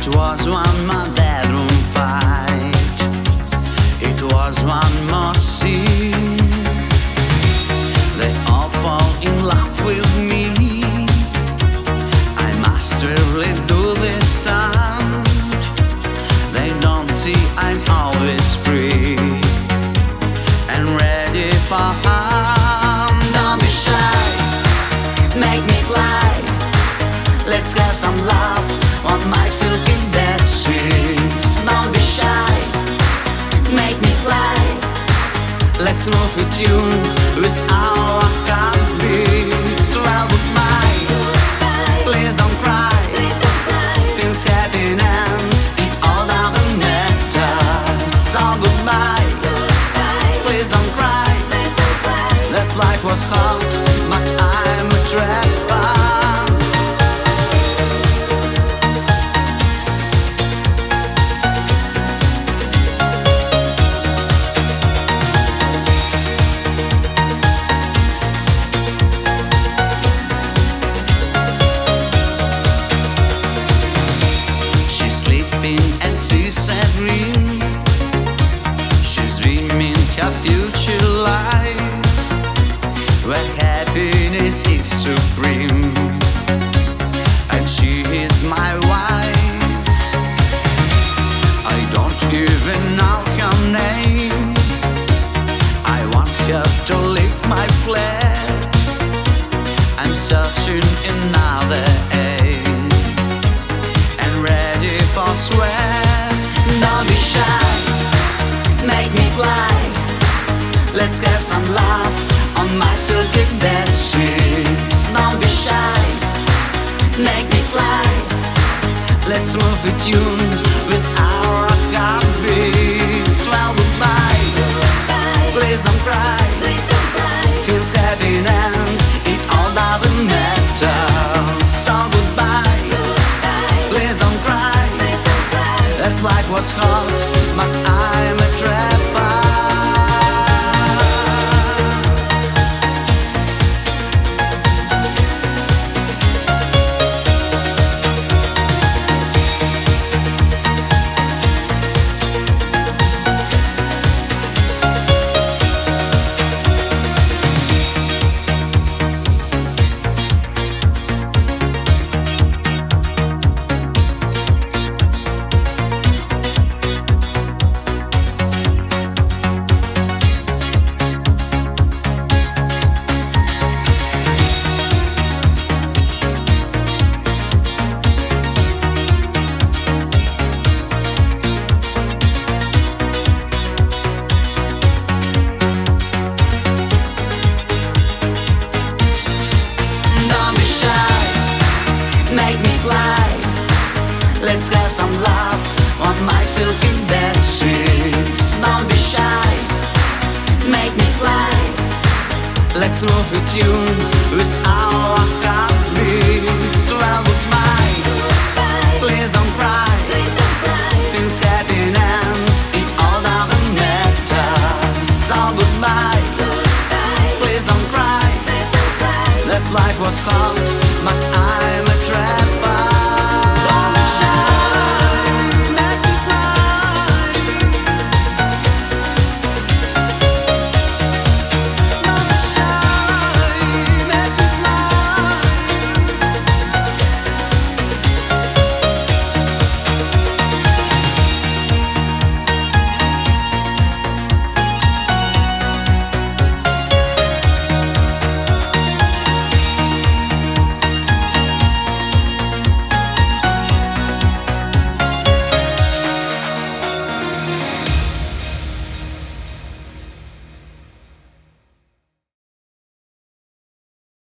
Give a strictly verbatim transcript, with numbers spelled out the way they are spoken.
It was one more bedroom fight. It was one more scene. They all fall in love with me. I must really do this stunt. They don't see I'm always free and ready for harm. Don't be shy, make me fly. Let's get some love on my silky bed sheets. Don't be shy, make me fly. Let's move with tune with our heartbeats. Well, goodbye, please don't cry. Things happen and it all doesn't matter. So goodbye, please don't cry. The flight was hot, but I'm a trapper. And she's a dream. She's dreaming her future life, where happiness is supreme, and she is my wife. I don't even know her name. I want her to leave my flat. I'm searching another aim and ready for sweat. Don't be shy, make me fly. Let's have some love on my silky bed sheets. Don't be shy, make me fly. Let's move with tune with our heartbeats. Well, goodbye, please don't cry. Feels heavy and it all doesn't matter. So goodbye, please don't cry. The flight was hot, but I'm a trapper. Make me fly. Let's get some love on my silky bed sheets. Don't be shy, make me fly. Let's move with tune with our heartbeats. Well,